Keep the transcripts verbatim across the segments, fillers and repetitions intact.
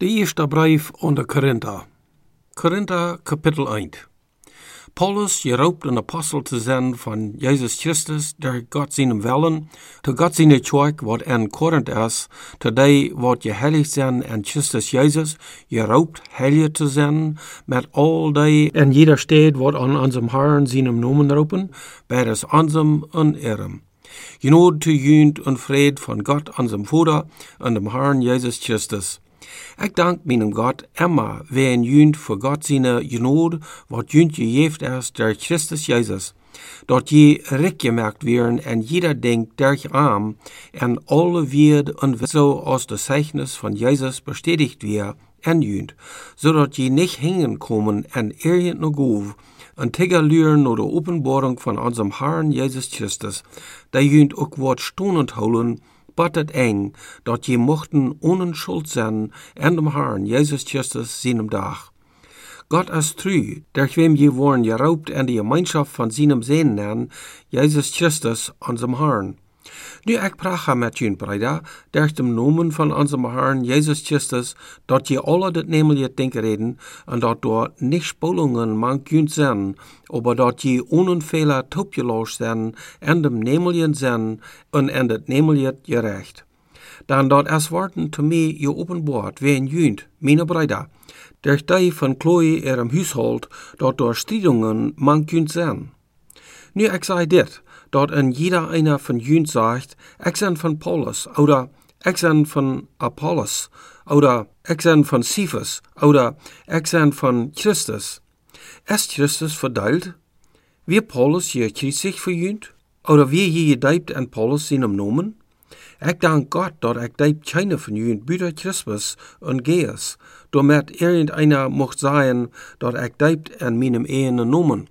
De eerste brief aan de Korinther. Korinther, kapitel één. Paulus, je roept een apostel te zijn van Jezus Christus, der God zijn willen, te God zijn kerk wat in Korinth is, te die wat je heilig zijn in Christus Jezus, je roept heilig te zijn, met al die in jeder stad wat aan onze Herrn zijn nomen roepen, beides ansem en erem. Genade te junt en vrede van God, onze Vader, en dem Herrn Jezus Christus. Ik dank meinem Gott immer, wen junt voor God zijn genade, wat junt je heeft is der Christus Jezus, dat je rechtgemerkt werden en jeder denkt der arm, en alle wird en zo als de Zeichnis van Jezus bestätigt weer en junt, zodat je niet hängen komen en irgend nog gov, en tegenluren naar de openbaring van onze Herrn Jezus Christus, die junt ook wat stonend houden, bat het eng, dat je mochten onschuld zijn en dem Herrn Jezus Christus zijn dag. God is trouw, der wem je worden geraubt en de gemeenschap van zijn Zehen nennen, Jezus Christus, onze Herrn. Nu ik praat met jullie breda, der dem nomen van onze Herrn Jezus Christus, dat je alle dit nemelijk denken reden, en dat door niet spolungen man kunt zijn, aber dat je onenfehler topjeloos zijn, en dem nemelijk zijn, en en het nemelijk gerecht. Dan dat es worden te mij je openbaard, wen junt, meine breda, der die van Chloe ihrem huishold, dat door strijdingen man kunt zijn. Nu ik zei dit, dat in jeder einer von junt sagt, ich bin von Paulus, oder ich bin von Apollos, oder ich bin von Cephas, oder ich bin von Christus. Ist Christus verdeelt? Wie Paulus je kreuzig für junt? Oder wie je gedeibt an Paulus seinem Namen? Ich dank Gott, dat ich deibt keine von junt, büder Christus und Gaius, damit irgendeiner mocht sagen, dat ich deibt an meinem eigenen Namen.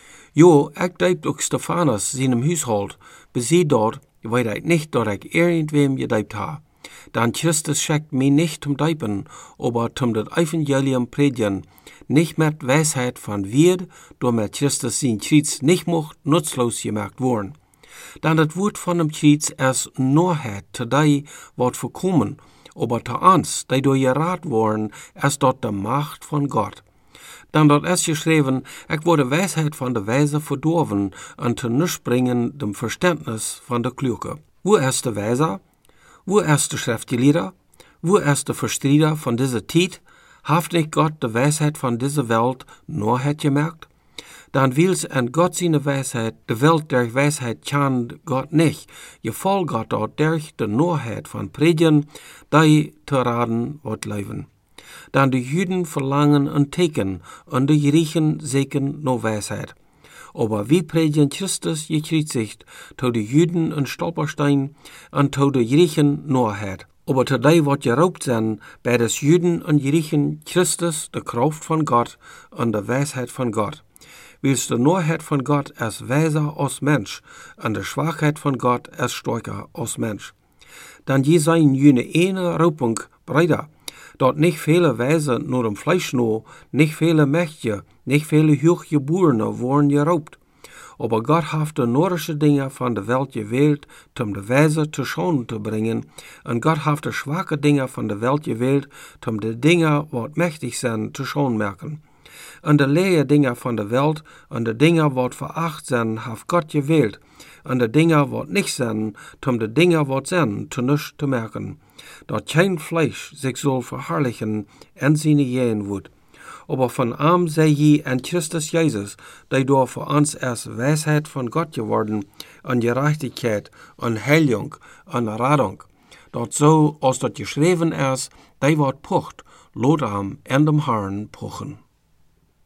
Jo, ik deibt ook Stephanus seinem huishold, bezie dort, weet ik nicht, dat ik irgendwem gedeibt ha. Dan Christus schickt mich nicht zum Deipen, aber zum das Evangelium predigen, nicht mit Weisheit von Wied, door met Christus sein Kreuz nicht mocht nutzlos gemacht worden. Dan das Wort von dem Kreuz ist Norheit, zu die wat verkommen, aber zu uns, die durch gerat worden, ist dort die Macht von Gott. Dan dat is geschreven, ik word de wijsheid van de wijze verdorven en te niets brengen dem Verständnis van de kluge. Wo is de wijzer? Wo is de schriftgeleerder? Wo is de verstrijder van deze tijd? Heeft niet God de wijsheid van deze welt Norheit gemerkt? Dan wils en God zijn wijsheid, de welt der wijsheid kan God niet. Je vol God dat der de Norheit van predigen, die te raden wordt leven. Dan de Juden verlangen een teken, en de Griechen zeken no wijsheid. Aber wie predigen Christus gekreuzigt, to de Juden een stolperstein, en to de Griechen Norheit. Aber to die wat geraubt zijn, bij des Juden en Griechen Christus de kracht van God, en de wijsheid van God. Wils de Norheit van God is wijzer als mens, en de Schwachheit van God is sterker als mens. Dan je zijn jene ene roeping breder, dat nicht viele Weise nur im Fleisch no, nicht viele Mächte, nicht viele Hochgeborene worden geraubt. Aber Gott hat de nordische Dinge von der Welt gewählt, um de Weise zu Schau zu bringen, und Gott hat de schwache Dinge von der Welt gewählt, um de Dinge, wat mächtig sind, zu Schau merken. Und de leere Dinge von der Welt, und de Dinge, wat veracht sind, hat Gott gewählt, und de Dinge, wat nicht sind, um de Dinge, wat sind, zu nichts zu merken. Dat kein Fleisch sich soll verherrlichen en seine Jähen wird. Aber von arm sei je an Christus Jesus, der door für uns erst Weisheit von Gott geworden, an Gerechtigkeit, an Heiligung, an Radung. Dat so, als dat geschreven ist, der wat pocht, lot am en dem Herrn pochen.